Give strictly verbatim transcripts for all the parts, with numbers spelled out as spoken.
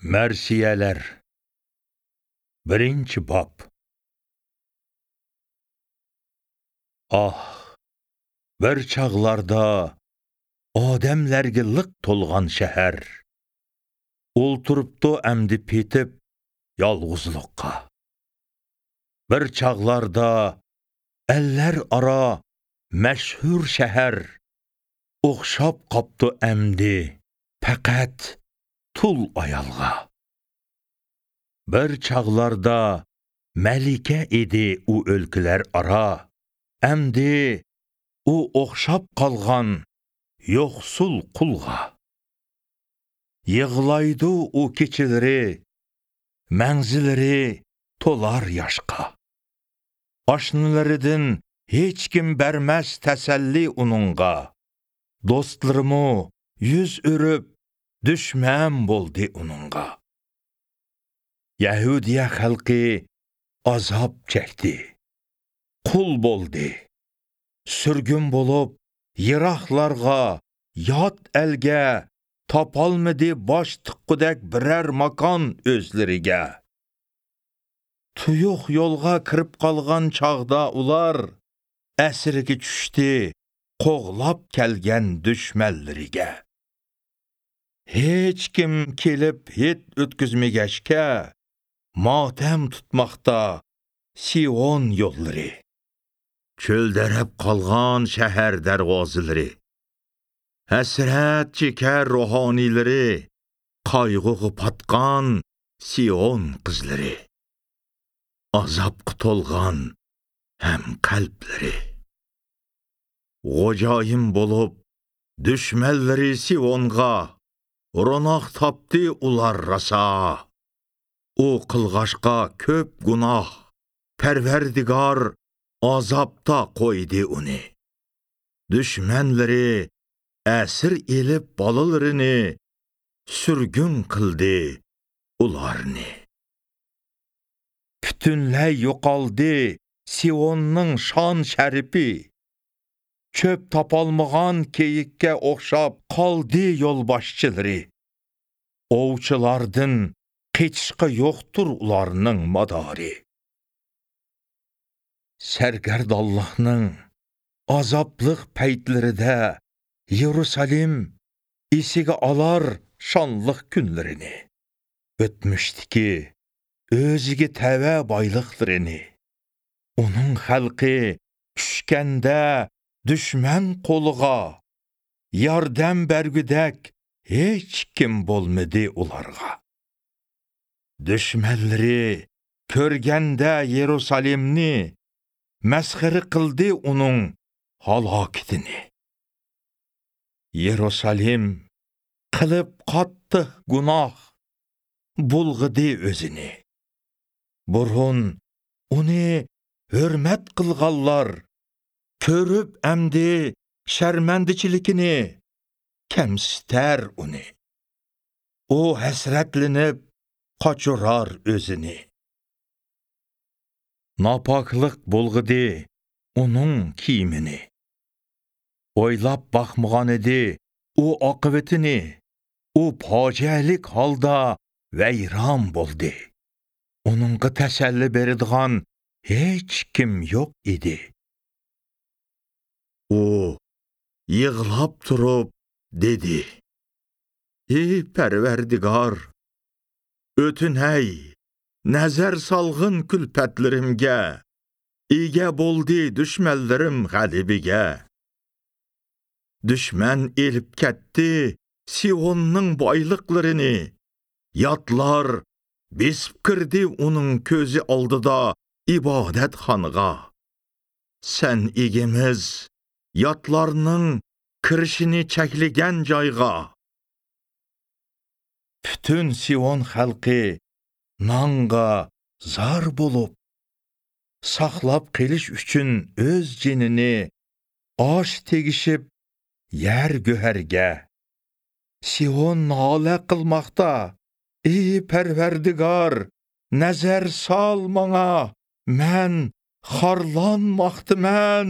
Mərsiyelər birinci bab. Ah, bir çağlarda adamlarga liq to'lgan shahar o'ltiribdi əmdi petib yolg'izlikqa. Bir çağlarda eller ara mashhur shahar o'xshab qopdi əmdi faqat tul ayalğa. Bir çağlarda melike idi u ölküler ara, əmdi u o'xshab qalğan yoxsul qulğa. Yığlaydı u keçiləri, mənzilləri tolar yaşqa. Aşnılarıdın heç kim berməz təsəlli onunğa. Dostlarımı yüz örüp düşmən boldu onunğa. Yahudiya xalqi azab çəkdi, qul boldu. Sürgün bolup yıraqlarga, yat elge tapalmadı baş tıqqıdak birer makan özleriga. Tuyuq yolga kirib qalğan çağda ular əsirgi düşdü, qoğlap kelgen düşmənleriga. Heç kim kelip hit ötküzmegeşke, matem tutmakta Sion yolları. Çölderep kalgan şehir dervazıları. Həsrət çeker ruhanileri, kaygı patkan Sion kızları. Azap kutolgan hem kalpleri. Gocayim bolup düşmelleri Sionga, Ronaq tapdı ular rasa. O qılğaşqa köp günah, Pərverdigar azapta koydu onu. Düşmənləri əsir elib balılarını, sürgün kıldı ularını. Bütünləy yoqaldı Sion'un şan şərifi. Çöp tapalmağan keyikke oxşab qaldı yolbaşçıları. Ovçılardın qeçişqı yoxdur ularının madarı. Sərgərd Allah'ın azablıq peytlərində Yerusalim isigi alar şanlıq günlərini. Ötmüşdü ki, özüge təvə baylıqlarını. Onun xalqı düşkəndə düşmən qoluğa, yardım bergüdək heç kim bolmadı ularga. Düşmənləri körgəndə Yerusalimni, məsxiri qıldı onun halakitini. Yerusalim qılıb qattı günah, bulğıdı özünü. Burun onu hürmet qılğallar, körüp əmdi şərməndiçilikini, kəmsitər onu. O həsrətlinib, qaçurar özünü. Napaklık bulğıdı onun kimini. Oylap baxmağan idi o akıbetini. O paciəlik halda veyran boldu. Onunğa təsəlli berdiğan heç kim yok idi. O yığlap durup dedi: Ey Pərverdigar, ötüney, nəzər salğın külpətlərimgə, İgə boldu düşməllərim qəlibigə. Düşmən elib kətdi Sion'un baylıqlarını, yatlar besip kirdi onun közü aldıda ibadet xanığa. Sen igimiz yatlarının kirişini çəkligən cayğa. Bütün Sion xalqı nanga zar bolup, saxlap qeliş üçün öz cinini aş tegişip yer göherge. Sion nalə qılmaqda, ey Pərverdigar, nəzər sal mana, mən xarlanmaqdı mən.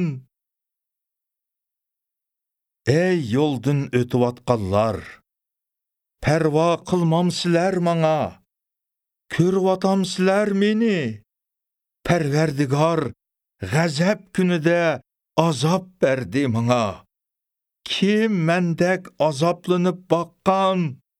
Ey yoldun ötüvatqallar, Pərva qılmam sizlər maňa, körüp atam sizlər meni. Pərverdigar gazap günüde azap berdi maňa. Kim mendek azaplanıp bakkan?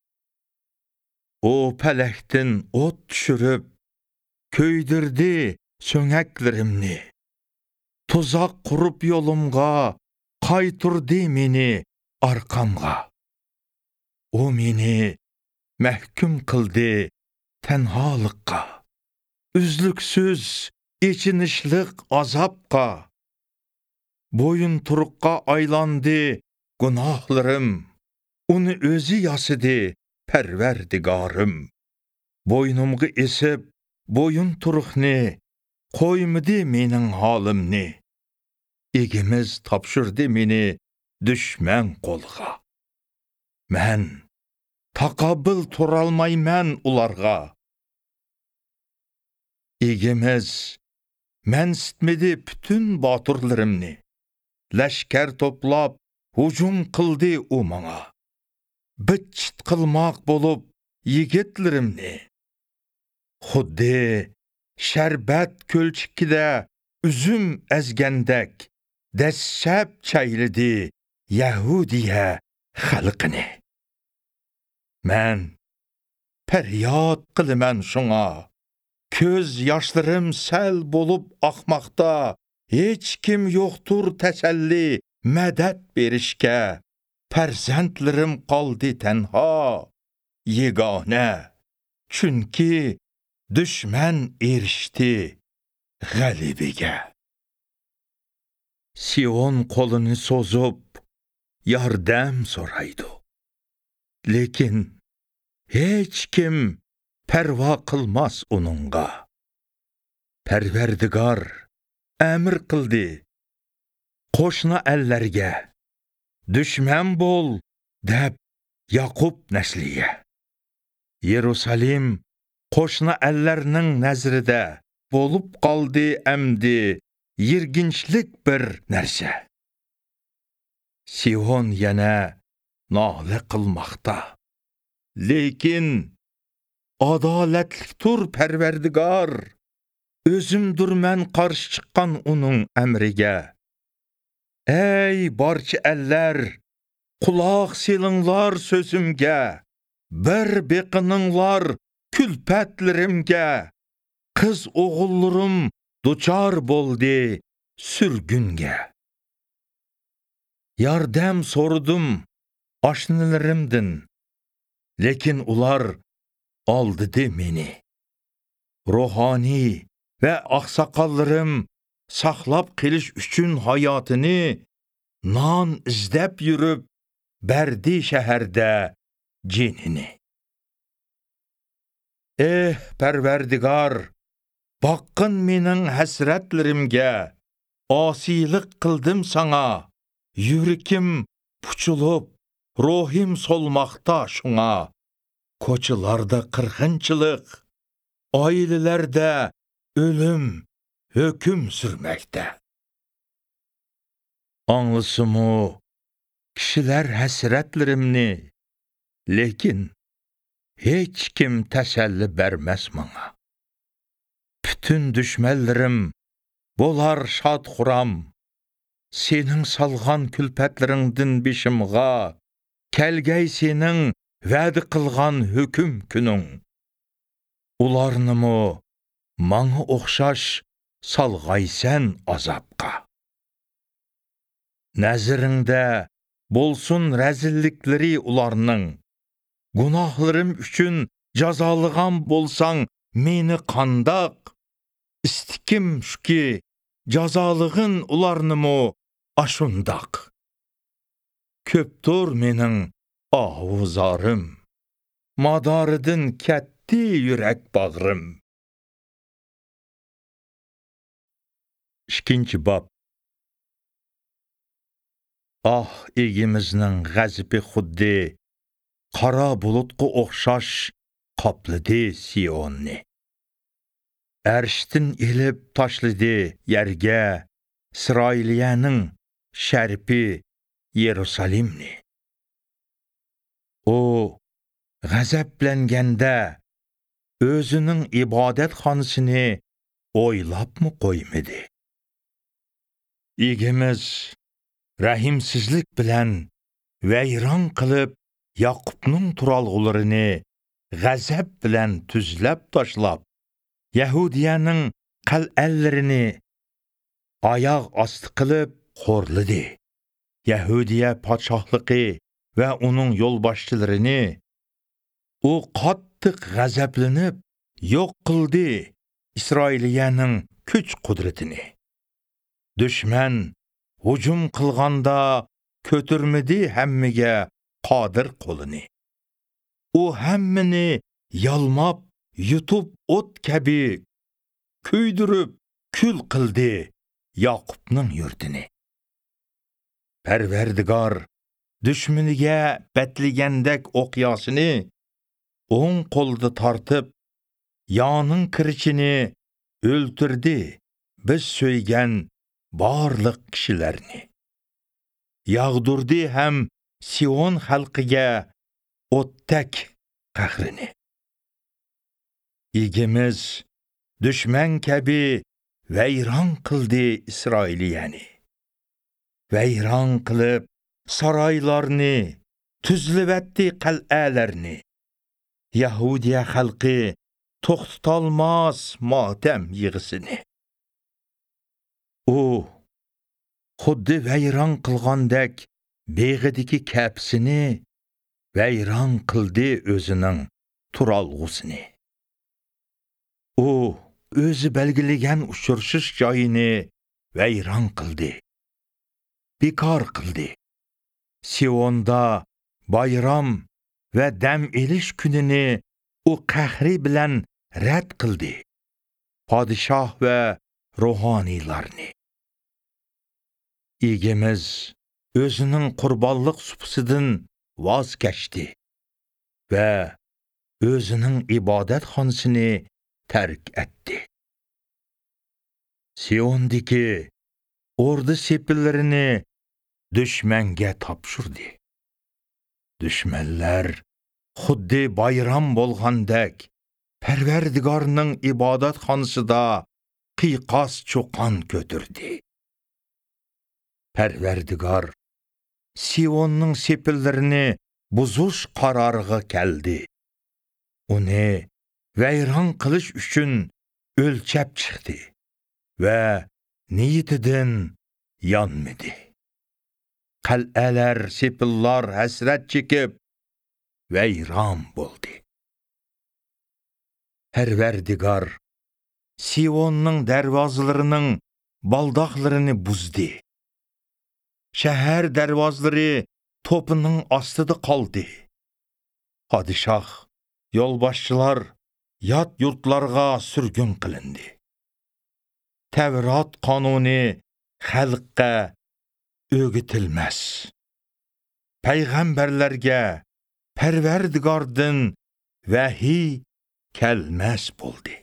O pelektin ot düşürüp, köydirdi söngeklerimni. Tuzak kurup yolumga, kaytırdı meni arkamga. O meni mehkum kıldı tenhalıkka. Üzlüksüz, içinişlik azapka. Boyun turukka aylandı günahlarım. Onu özü yasıdı perverdigarım. Boynumgu esip, boyun turukni, koymadı menin halimni. İgimiz tapşırdı meni düşmen kolga. Men takabıl turalmaymen ularga. İgimiz men sitmedi bütün batırlarımni. Leşker toplap hucum kıldı o maňa. Bitçit kılmak bolup yigitlerimni. Xuddi şerbet kölçikide üzüm ezgendek dessep çaylidi Yahudiye halkını. Men peryat kılımen şuna. Köz yaşlarım sel bolup akmakta. Hiç kim yoktur teselli medet berişke. Perzentlerim kaldı tenha, yegane. Çünkü düşmen erişti galibige. Sion kolunu sozup yardım soraydı. Lekin hiç kim perva kılmaz onunga. Perverdigar emir kıldı. Koşna ellerge, düşmen bol dep Yakup nesliye. Yerusalim koşna ellerinin nezride bolup kaldı emdi yirginçlik bir nerse. Sion yine nahle kılmakta. Lekin adaletliktur perverdigar. Özümdür men karşı çıkan onun emrige. Ey barçı eller, kulak silinglar sözümge. Bir beqininglar külpetlerimge. Kız oğullarım duçar boldi sürgünge. Yardım sordum aşnilerimdin. Lekin ular aldı meni. Ruhani ve aksakallarım saklap keliş üçün hayatını nan izdep yürüp berdi şehirde cinini. Eh perverdigar, bakkın menin hasretlerimge, asilik kıldım sana, yürekim puçulup, ruhim solmakta şuna, koçularda kırgınçılık, ailelerde ölüm, hüküm sürmekte. Anlısımı, kişiler hasretlerimni, lekin hiç kim teselli vermez bana. Bütün düşmellerim bolar şad kuram, senin salgan külpetlerinden bişimga, kelgey senin vədi kılgan hüküm günün. Ularnımı maňa oxşaş salgaysen azapka. Nəzirinde bolsun rezillikleri ularının, günahlarım üçün cazalığam bolsan meni kandak, istikim şu ki cazalığın ularnımı aşundak. Köptur menin ahuzarım, madarıdın ketti yürek bağrım. İkinci bab. Ah egimizning g'azibi xuddi qara bulutqa o'xshash qopladi Sionni. Arshdan elib tashladi yerga Isroiliyaning sharpi Yerusalimni. O g'azablanganda o'zining ibodatxonasini o'ylabmi qo'ymadi? Egamiz rahimsizlik bilan vayron qilib Yaqubning turalg'ularini g'azab bilan tuzlab tashlab, Yahudiyaning qal'alarini oyoq osti qilib xo'rladi. Yahudiya podshohligi va uning yo'lboshchilarini u qattiq g'azablanib yo'q qildi. Isroiliyaning kuch-qudratini dushman hujum qilganda ko'tarmadi hammaga qodir qo'lini. U hammani yalmab, yutib o't kabi kuydirib, kul qildi Yaqubning yurtini. Parvardigor dushmaniga batligandek o'qyosini o'ng qo'lda tortib, yoning kirichini o'ltirdi biz so'ygan barliq kishilarni. Yag'durdi ham Sion xalqiga o'ttak qahrini. Egamiz dushman kabi vayron qildi Isroiliyani. Vayron qilib saroylarni, tuzlivatdi qal'alarni. Yahudiya xalqi to'xtatolmas motam yig'isini. U xuddi vayron qilgandek beg'idiki kapsini vayron qildi o'zining turalg'usini. U o'zi belgilagan uchirishish joyini vayron qildi. Bekor qildi. Sionda bayram va dam elish kunini u qahri bilan rad qildi. Podshoh va ruhoniylarni. Egamiz o'zining qurbonlik supisidan voz kechdi va o'zining ibodatxonasini tark etdi. Siondagi ordu sepillarini dushmanga topshirdi. Dushmanlar xuddi bayram bo'lgandek Parvardigorning ibodatxonasida qiyoqos cho'qon ko'tirdi. Parvardigor Sionning sepillarini buzish qaroriga keldi. Uni vayron qilish uchun o'lchab chiqdi va niyatidan yonmadi. Qal'alar, sepillar hasrat chekib vayron bo'ldi. Parvardigor Sionning darvozalarining baldoqlarini buzdi. Shahar darvozalari to'pining ostida qoldi. Podshoh, yo'lboshchilar yot yurtlarga surgun qilindi. Tavrat qonuni xalqqa o'gitilmas. Payg'ambarlarga Parvardigordan vahiy kelmas bo'ldi.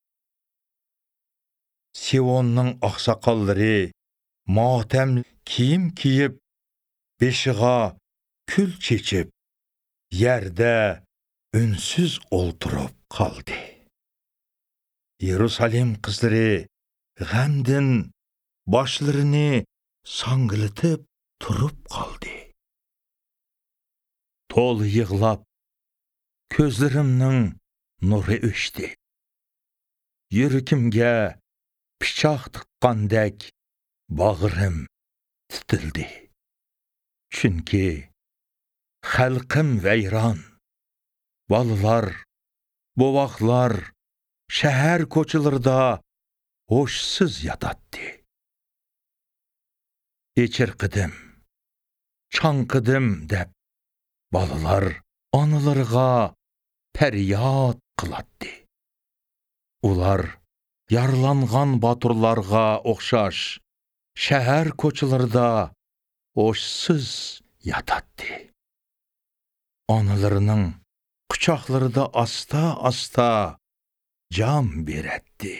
Sionning oqsoqollari motam kiyim kiyib, beshig'a kul chechib, yerda unsiz o'ltirib qoldi. Yerusalim qizlari g'amdan boshlarini sangilitib turib qoldi. To'l yig'lab, ko'zlarimning nuri o'chdi. Yuragimga pichoq tiqqandek bag'rim titildi. Chunki xalqim vayron, bolalar, bovoqlar shahar ko'chalarida hoshsiz yotadi. Echirqidim, chanqidim deb bolalar onalarga faryod qiladi. Ular yarlangan boturlarga o'xshash shahar ko'chalarida hoshsiz yotadi. Onalarining quchoqlarida asta-asta jon beradi.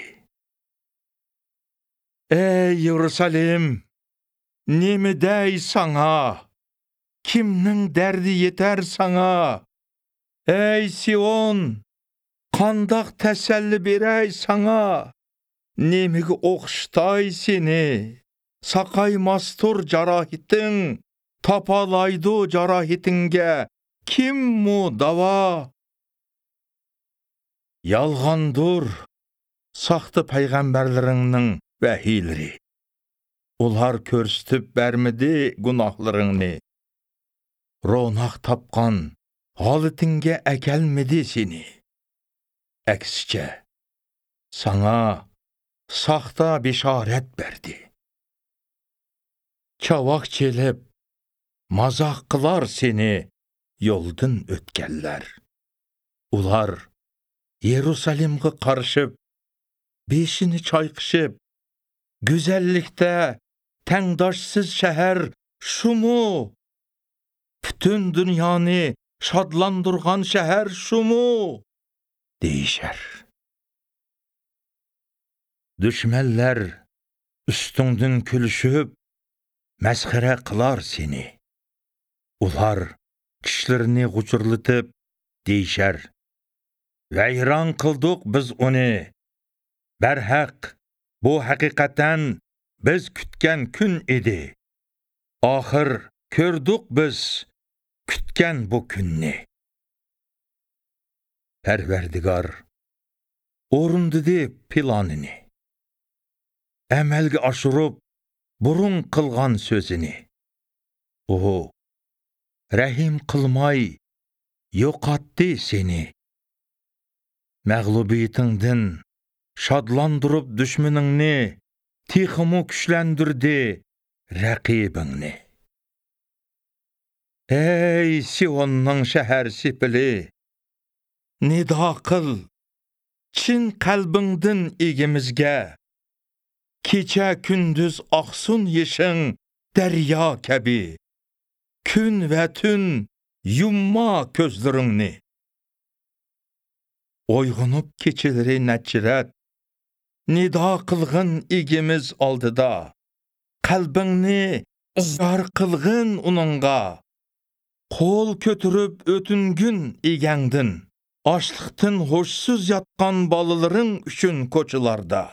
Ey Yerusalim, nima dey sana? Kimning dardi yetar sana? Ey Sion, qandaq təsəlli berəy sana, nemigi oxştay seni, saqaymastur carahitin, tapalaydı carahitinge, kim mu dava? Yalğandır, saxtı peyğəmbərlərinin vəhiyləri. Ular körstüb bərmidi günahlarını. Ronaq tapqan, halıtinge əkelmedi seni. Əksicə, sana saxta bişarət berdi. Çavaq çelib, mazaq qılar seni, yoldun ötkəller. Ular Yerusalim'e qarışıb, beşini çayqışıb, güzellikte tengdaşsız şehir şu mu? Bütün dünyanı şadlandırgan şehir şu mu? Değişer. Düşmeller üstündün külüşüp, məskərə qılar seni. Ular kişilerini qucurlutup, değişer. Veyran kıldık biz onu. Berhaq, bu hakikaten biz kütken gün idi. Ahır kördük biz kütken bu günni. Perverdigar, orundudu planını. Əməlgi aşırıb, burun qılğan sözini. O, rəhim qılmay, yoqatdı seni. Məğlubiyyətindin, şadlandırıb düşmününni, tiximi güçləndirdi rəqibini. Ey Sion'un şəhər sipili, nida qıl, çin qəlbindin igimizgə, keçə gündüz axsun yeşin dərya kəbi, gün və tün yumma közlərini. Oyğunub keçiləri nəcirət, nida qılğın igimiz aldıda, qəlbini zar qılğın onunğa, qol kötürüb ötüngün igəndin, açlıqtın hoşsuz yatqan balıların üçün koçularda.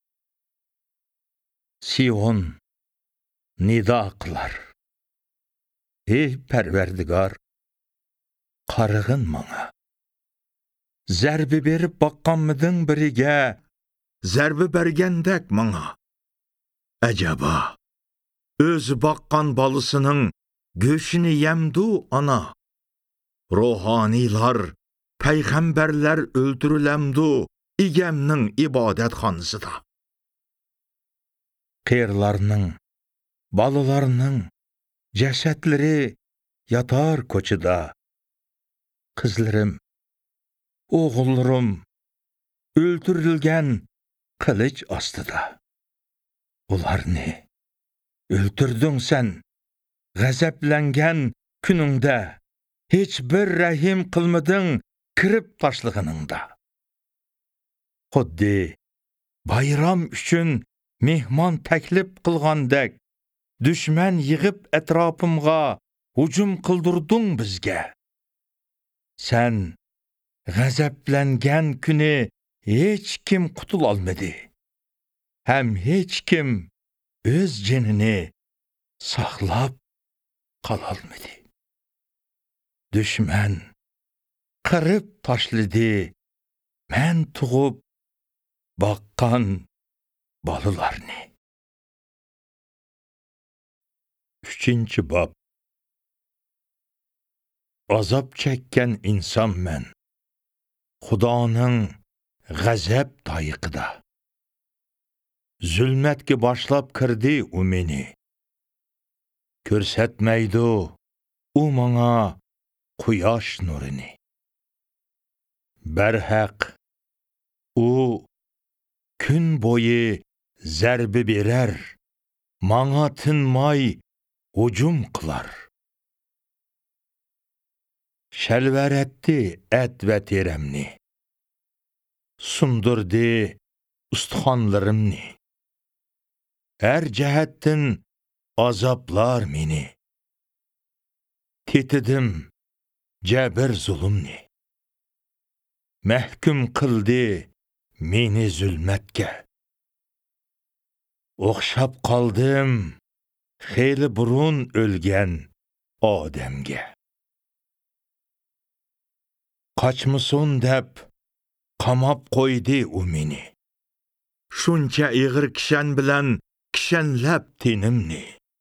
Sion nida qılar. Ey Pərverdigar, qarığın mana. Zərbi berib baqqanmıdın birigə, zərbi bərgəndək mana. Əcəba, öz baqqan balısının göşünü yemdu ana. Ruhanilar, peyğəmbərlər öldürüləmdu igəmnin ibadət xanısıda. Qeyırlarının, balılarının cəsədləri yatar koçuda. Kızlarım, oğullarım, öldürülgen kılıç astıda. Ular ne? Öldürdün sen, gazeplengen gününde, hiçbir rəhim kılmadın kırıp taşlığınında. Xuddi bayram üçün mehman təklif qılğandək, düşmən yığıb ətrafımğa hücum qıldırdın bizgə. Sən gazəblənən günü heç kim qutul almadı. Həm heç kim öz canını saxlab qalalmadı. Düşmən qırıb taşladı, mən tuğub baqqan balılarını. Üçüncü bab. Azap çəkkən insan mən, Xudanın qəzəb tayıqıda. Zülmət ki başlap kırdı o meni. Körsətməydi o mana quyaş nurunu. Bərhəq, o gün boyu zərbi berər, mana tınmay hücum qılar. Şəlvər etdi ət və terəmni, sundurdu ustxanlarımni. Hər cəhətdən azaplar meni. Tetidim cəbir zulümni. mahkum qildi meni zulmatga. O'xshab qoldim xeyli burun o'lgan odamga. Qochmusun deb qamab qo'ydi u meni. Shuncha ig'ir kishan bilan kishanlab tenimni.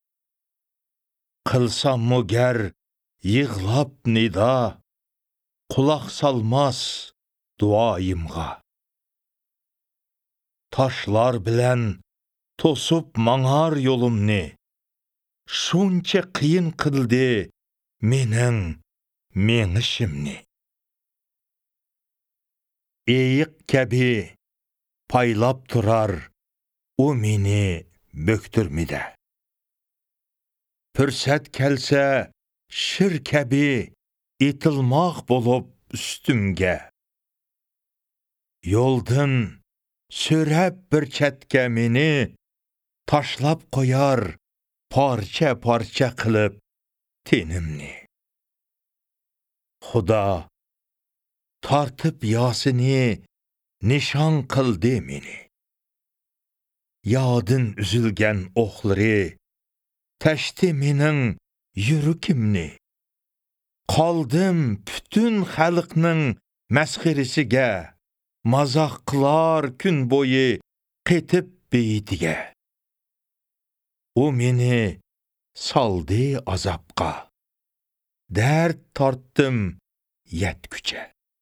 Qilsam mugar yig'lab nida, quloq salmas duoyimga. Taşlar bilan to'sib mang'ar yo'limni, shuncha qiyin qildi mening mengishimni. Eyiq kabi paylab turar u meni böktürmide. Fürsat kelsa shir kabi etilmoq bo'lib üstümge. Yo'ldan so'rab bir chetga meni tashlab qo'yar parcha parcha qilib tenimni. Xudo tartib yosini nishon qildi meni. Yodin üzülgen o'qlari tashdi mening yuragimni. Qoldim bütün xalqning masxirisiga, mazoq qilar kun bo'yi qetib beytiga. U meni saldi azapqa, dard tortdim yetgucha.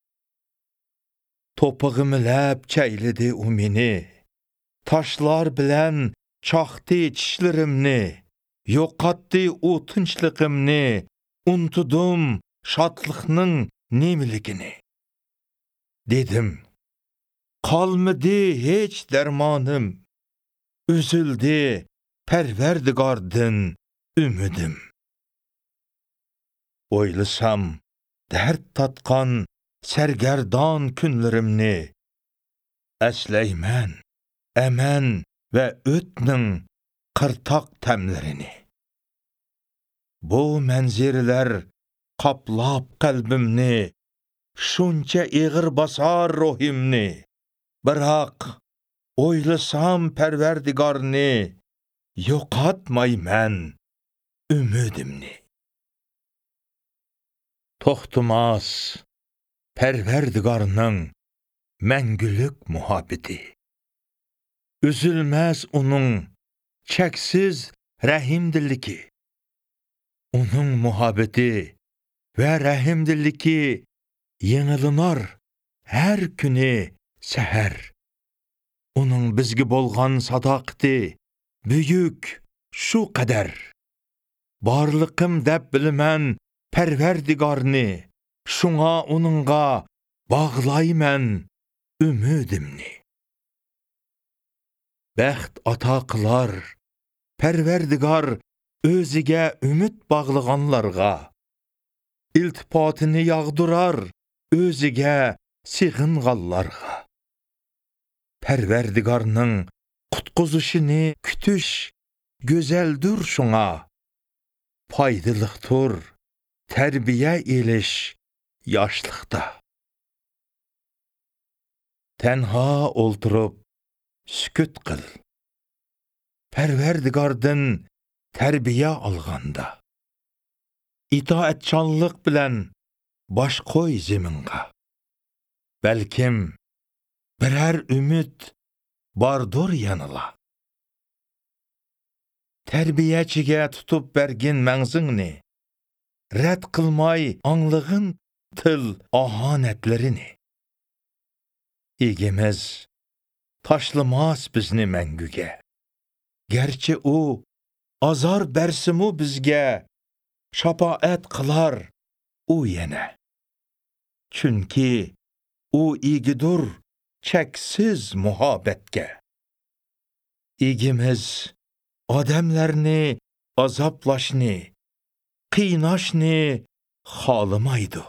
To'pig'imlab chaylidi u meni, taşlar bilan chaqdi tishlarimni, yo'qotdi u tinchligimni, unutdim shodlikning nemiligini. Dedim, qolmadi hech darmonim, üzüldü Parvardigordan ümidim. O'ylasam dard tatqan sargardon kunlarimni, eslayman aman va o'tning qirtoq tamlarini. Bu manziralar qoplab qalbimni, shuncha ig'ir basar ruhimni. Biroq o'ylasam Parvardigorni, yo'qotmayman umidimni. To'xtamas Parvardigorning mangulik muhabbeti. Üzülmez onun cheksiz rahimdilligi. Onun muhabbeti ve rahimdilligi yengilinar her kuni seher. Onun bizga bo'lgan sadoqati büyük şu qadar. Barliqim deb bilaman Parvardigorni, şuna onunga bağlayman umidimni. Bəxt ata qılar Parvardigor o'ziga umid bağlığanlarga. İltifatını yağdırar o'ziga sig'inganlarga. Parvardigorning qutquzishini kutish go'zaldir şuna. Foydaliqdir tarbiya elish yoshlikda. Tenha o'ltirib sükut qil. Parvardigordan tarbiya olganda. İtaatchanlik bilan bosh qo'y zeminga. Balkim birer umid bordur yanıla. Tarbiyachiga tutib bergin mangzingni, rad qilmay anglığın til ahanetlerini. Egimiz taşlamaz bizni mengüge. Gerçi o azar bersimu bizge, şapaat kılar o yine. Çünkü o igidur cheksiz muhabbetge. Egimiz adamlarni azaplashni, qiynashni xolimaydi.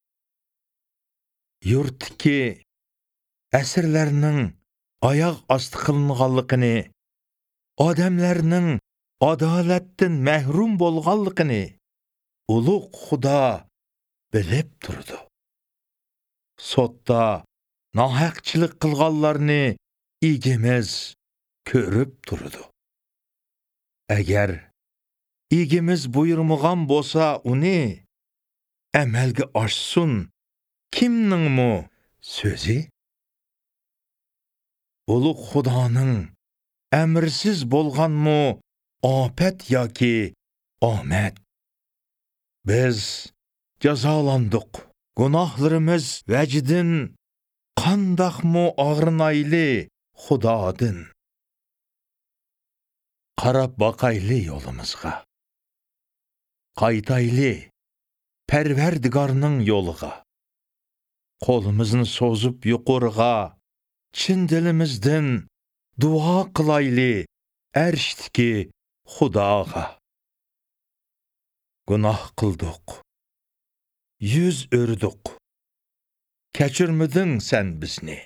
Yurtki asrlarning oyoq osti qilinganligini, odamlarning adolatdan mahrum bo'lganligini ulug' Xudo bilib turdi. Sotda nahaqçılık qılğanlarını igimiz körüp durdu. Eğer igimiz buyurmuğan bolsa uni əməlgi aşsun kimnin mu sözü? Uluq Xudanın əmrsiz bolğan mu afət yoki omad? Biz jazalandık. Günahlarımız vəcidin qandaq mu ağrınaylı Xudadın. Qarab baqaylı yolumuzga. Qaytaylı Pərverdigarının yoluğa. Qolumuzni sozup yuqurğa. Çin dilimizden dua qılaylı ərshdiki Xudağa. Günah qıldık. Yüz ördük. Keçirmidin sen bizni.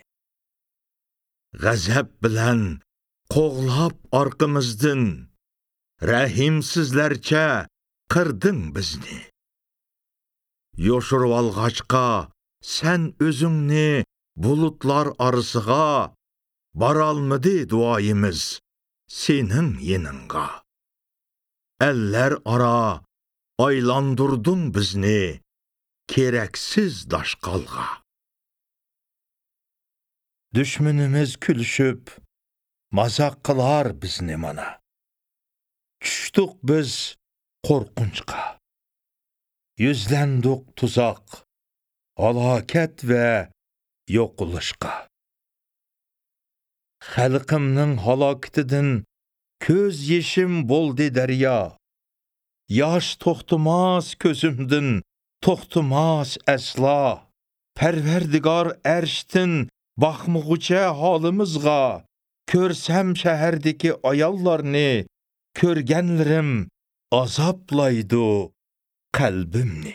Gazap bilen qoğlap arqımızdın. Rahimsizlerçe qırdın bizni. Yoşurup alğaçqa sen özüngni bulutlar arısığa. Baralmıdı duayımız senin yeninga. Eller ara aylandırdın bizni. Kereksiz daşqalğa. Düşmünümüz külüşüp, mazaq qılar bizni mana. Düşdük biz qorqunçqa. Yüzlendik tuzaq, halaket ve yoqulışqa. Xalqımның halaketidin köz yeşim boldi derya. Yaş toxtumaz közümdin, toxtumaz əsla. Pərverdigar ərştin baxmığıca halımızğa. Körsəm şəhərdeki ayallarını, körgənlərim azaplaydı qalbimni.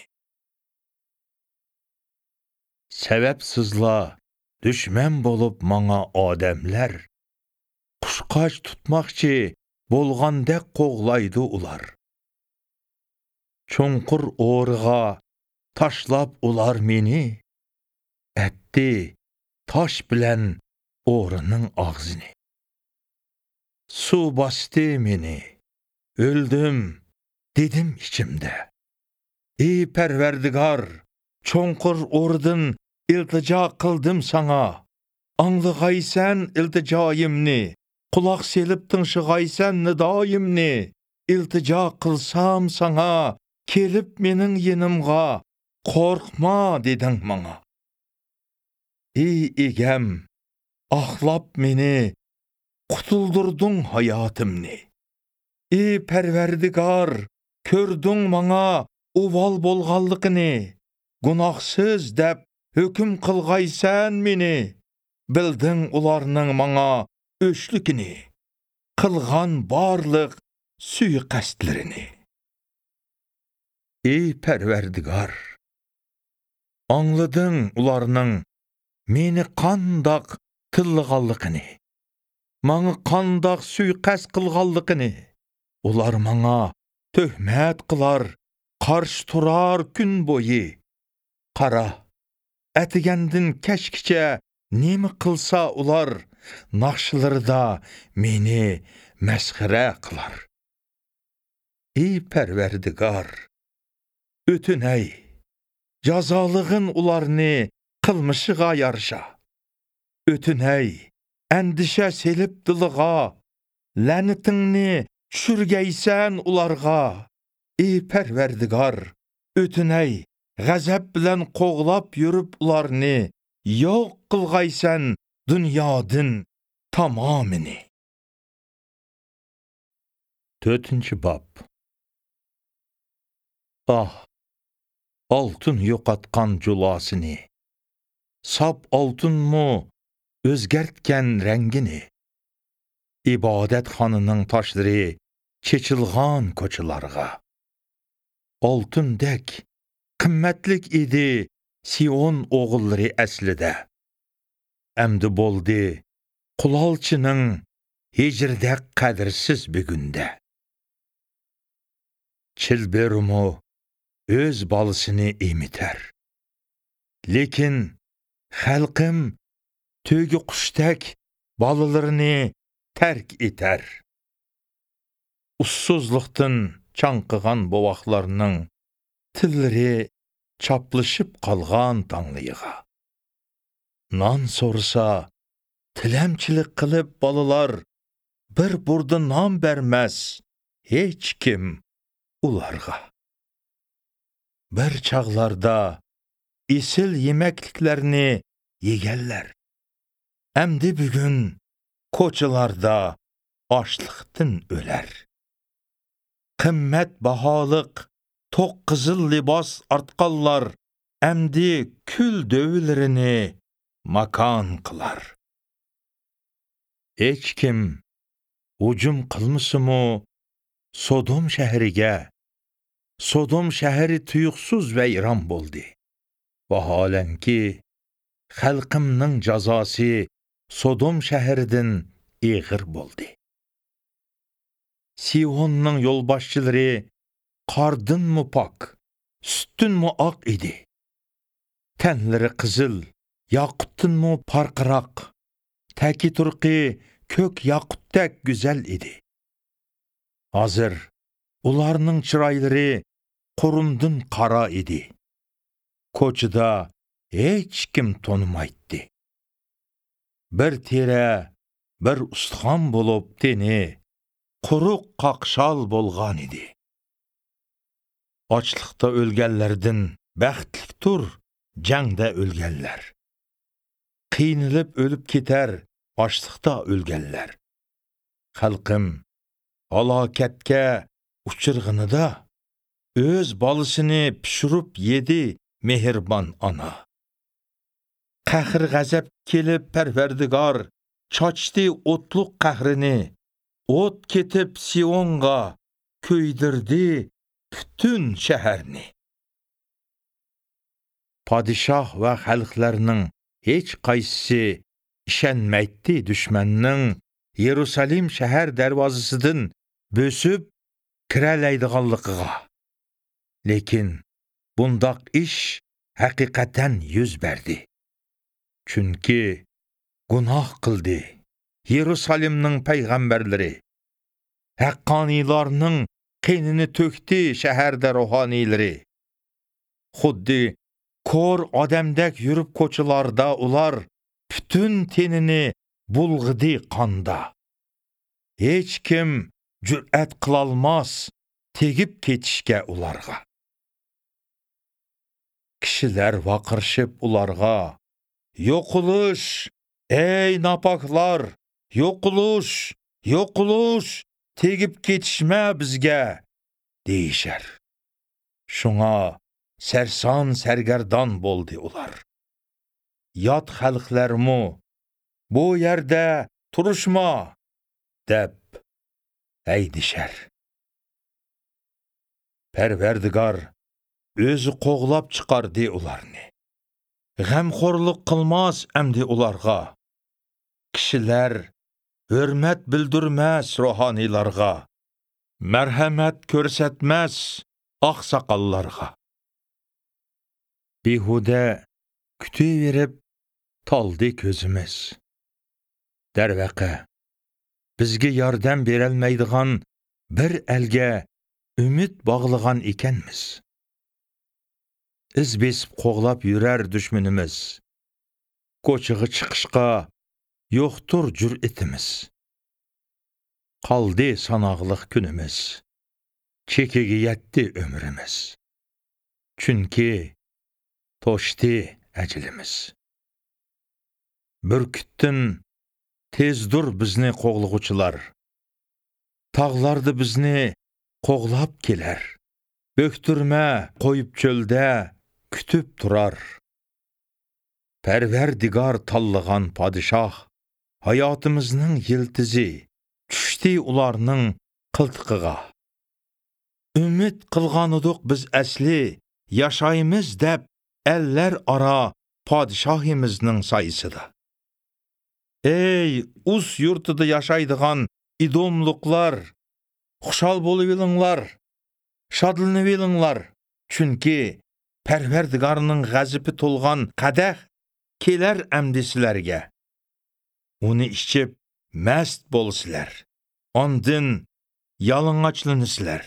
Səbəbsizla düşmən bolup mana adamlar. Quşqaç tutmaqçı bolğandək qoğlaydı ular. Çonqur oğruğa taşlap ular meni, etdi taş bilen oğrunun ağzını. Su bastı meni, öldüm dedim içimde. Ey Pərverdigar, çonqur oğrudun iltica qıldım sana. Anlıqaysan ilticayımni, kulaq selip tınşıqaysan nidayımni. İltica qılsam sana, kelip menin yenimga, korkma dedin bana. Ey egem, ahlap meni, kutuldurdun hayatımni. Ey Pərverdigar, kördün bana uval bolğallıqını. Günahsız dep hüküm qılğaysan meni. Bildin ularının bana öşlükini. Qılğan barlıq suiqastlerini. Ey Pərverdigar, anladın ularının meni qandaq tıllıqallıqını, mani qandaq suiqast qılğallıqını. Ular mana töhmət qılar, qarşı turar gün boyu. Qara, ətigəndin kəşkiçə nemi qılsa ular, naxşılarda meni məsxirə qılar. Ey Pərverdigar, ötünəy, cazalığın ularını qılmışığa yarışa. Ötünəy, əndişə selip dılığa, lənətinni çürgəysən ularga. Ey Pərverdigar, ötünəy, g'azab bilan qo'g'lab yurib ularni, yo'q qilg'aysan dunyodin tamomini. To'rtinchi bob. Ah, oltin yo'qotgan julasini, sap oltinmu o'zgartgan rangini, ibodatxonaning toshlari chechilg'an ko'chalarga. Oltindek qimmatlik idi Sion o'g'illari aslida. Amdi bo'ldi qulolchining hijrdek qadrsiz bugunda. Chilberumu o'z bolasini emitar. Lekin Xalqim tüygi quştek balalarını terk eter. Ussuzluqdan çanqıgan bovaqlarının tilleri çaplaşıp qalğan tanlıyığa. Nan sorsa, tilemçilik qilib balalar bir burda nan berməz, heç kim ularga. Bir çağlarda isil yemekliklerini yegerler. Əmdi bugün koçularda açlıqdan öler. Qimmet bahalıq, tok qızıl libas artqallar, əmdi kül dövülerini makan qılar. Heç kim ucum qılmışımı Sodom şəhərigə, Sodom şəhəri tuyuqsuz və İran boldu. Vahalenki, xalqımның cazası Sodom şəhəridin eğir boldu. Sihonның yolbaşçıları qardın mı pak, süttün mü aq idi. Tənləri qızıl, yaqutdın mı parqıraq, təki turqi kök yaqutdək güzel idi. Hazır, ularının çırayları qorundun qara idi. Koçuda heç kim tonumaydı. Bir tere, bir ustxan bolup deni, quruq qaqşal bolğan idi. Açlıqda ölgənlərdin bəxtlikdur, cəngdə ölgənlər. Qiynilib ölüb keter, açlıqda ölgənlər. Xalqım, halakətke uçırğınıda, öz balısını pişirib yedi mehirban ana. Qəhr qəzəb kelib pərverdigar, çaçdı otluq qəhrini, ot ketib Siyonga, köydirdi bütün şəhərini. Padişah və xalqlarının heç qaysı işənməkdi düşməninin Yerusalim şəhər dərvazısıdın bösüb kirələydiğanlıqığa. Lekin bundaq iş həqiqətən yüz berdi. Çünki günah qıldı Yerusalimnin peyğəmbərləri. Haqqanilarının qeynini tökdü şəhərdə ruhaniləri. Xuddi kor adamdək yürüb koçularda ular bütün tenini bulğıdı qanda. Heç kim cürət qılalmaz tegib ketişke ularga. Kişiler vaqırışıb ularga, yoquluş, ey napaklar, yoquluş, yoquluş, tegib ketişmə bizge, deyişer. Şuna sersan sergerdan boldu ular. Yat xalqlarımı, bu yerde turuşma, deb əydişər. Pərverdigar özü qoğlab çıxardı ularını. Qəmxorluq qılmaz əmdi ularga. Kişilər hürmət bildirməz ruhanilarga. Mərhəmət görsətməz ağsaqallarga. Bihudə kütü verib taldı közümüz. Dərvəqə, bizge yardım berəlməydiğan bir əlgə ümid bağlığan ikenmiz. İz besib qoğlab yürer düşmünümüz. Koçığı çıqışqa yoxdur cürətimiz. Qaldı sanaqlıq günümüz. Çekigi yetti ömrümüz. Çünki toşdu əcilimiz. Bürküttün tezdur bizni qoğluğuçular. Tağlardı bizni qoğlab keler. Böktürmə qoyub çöldə kütüb turar. Pərverdigar tallığan padişah, hayatımızın yıltızi, düşdü ularının qıltıqığa. Ümid qılğanıdıq biz əsli, yaşayımız dəb əllər ara padişahimizin sayısıda. Ey us yurtuda yaşaydığan idomluqlar, xuşal bolu bilinglar, şadlını bilinglar. Çünki Pərverdigarının qəzipi tolğan qədəh kelər əmdi sizlərə. Onu içib məst bolsizlər. Andın yalıngaçlınızlar.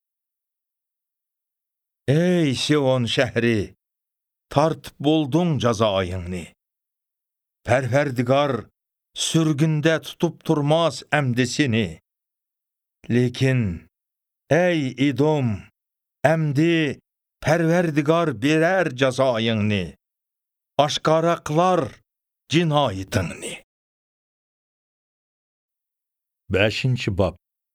Ey Sion şəhri, tartıb boldun cazayını. Pərverdigar sürgündə tutub turmaz əmdisini. Lekin ey İdom, əmdi Pərverdigar berər cazayını. Aşkaraqlar cinayetini. Beşinci bab.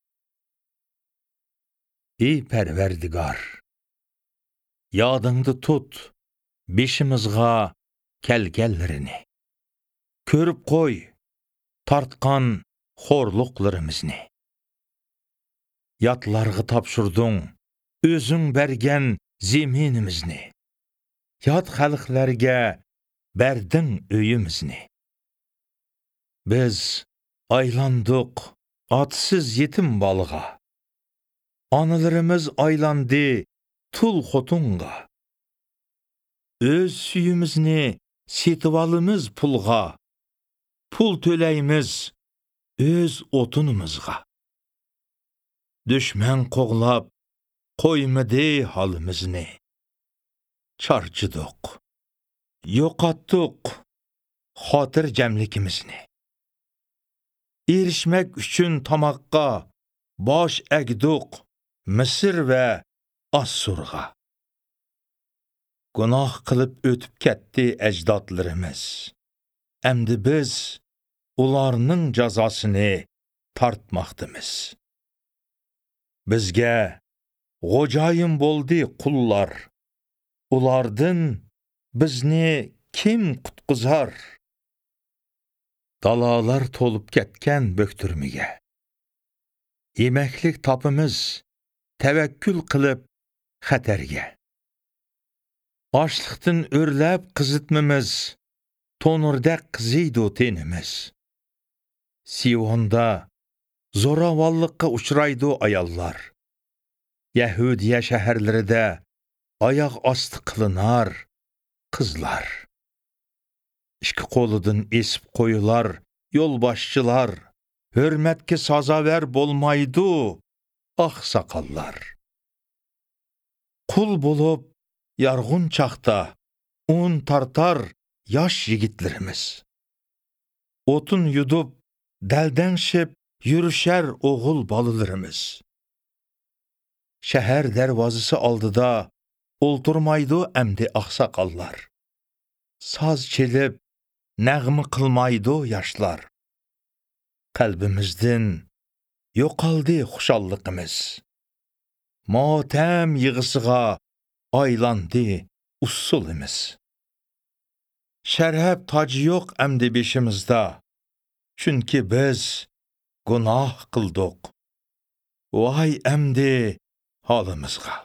Ey Pərverdigar, yadыңdı tut beşimizға kəlgəllərini. Körüp qoy tartqan xorluqlarımızını. Yatlarğı tapşırdın özün bərgən zeminimizni. Yad xalqlərgə bərdin öyümüzni. Biz aylandıq atsız yetim balığa. Anılarımız aylandı tul xotunğa. Öz süyümüzni setivalımız pulğa. Pul töləyimiz öz otunumuzğa. Düşmən qoğlab qoymadı halımızını. Çarçıdıq, yoqatdıq xatır cəmlikimizni. Erişmək üçün tamaqqa baş əgduq Mısır və Assurğa. Günah qılıb ötüb ketdi əcdadlarımız. Əmdi biz onlarının cəzasını tartmaqdımız. Bizgə qocayım boldi qullar. Ulardın bizni kim qutquzar? Dalalar tolup ketken böktürmüge. Yemeklik tapımız tevekkül kılıp xəterge. Açlıqdın örləb qızıtmımız, tonurdak qızıydı tenimiz. Siyonda zoravallıqqa uçraydı ayallar. Yahudiya şəhərləri də ayaq astı qılınar qızlar. İşki qoludun esip qoyular, yolbaşçılar, hörmətki sazaver bolmaydı, ax sakallar. Kul bulup yarğun çaqda un tartar yaş yigitlərimiz. Otun yudub dəldən şip yürüşər oğul balılarımız. Şəhər dərvazısı aldıda olturmaydı əmdi axsakallar. Saz çelib nəğmi qılmaydı yaşlar. Qəlbimizdən yoqaldı xuşallığımız. Matəm yığısığa aylandı usulimiz. Şərəb tacı yox əmdi beşimizdə. Çünki biz günah qıldıq. Vay əmdi halımızğa.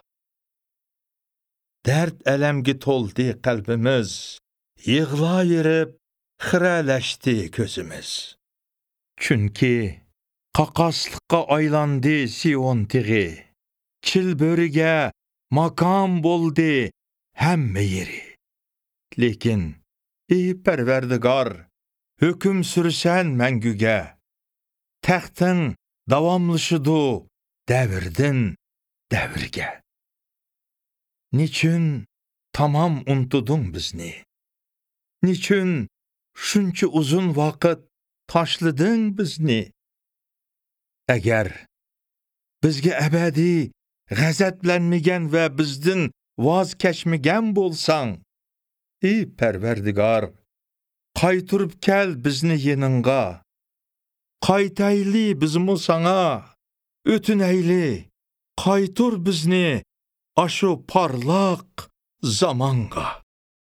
Dərd ələmgi toldi qəlbimiz. Yığla yerib xirələşdi közümüz. Çünki qaqaslıqqa aylandı Sion tiği. Çilbörüge makam boldi həmmə yeri. Lekin ey Pərverdigar, hüküm sürsən məngüge. Təxtin davamlışıdı dəvirdin dəvirge. Niçin tamam untudun bizni? Niçin şunçu uzun vakit taşlıdın bizni? Əgər bizge əbədi qəzəblənmigən və bizdin vazkeçmigən bolsan, ey Pərverdigar, qaytırıb kəl bizni yeninğa. Qaytayli bizmu sana, ötünəyli, qaytır bizni aşu parlaq zamanğa.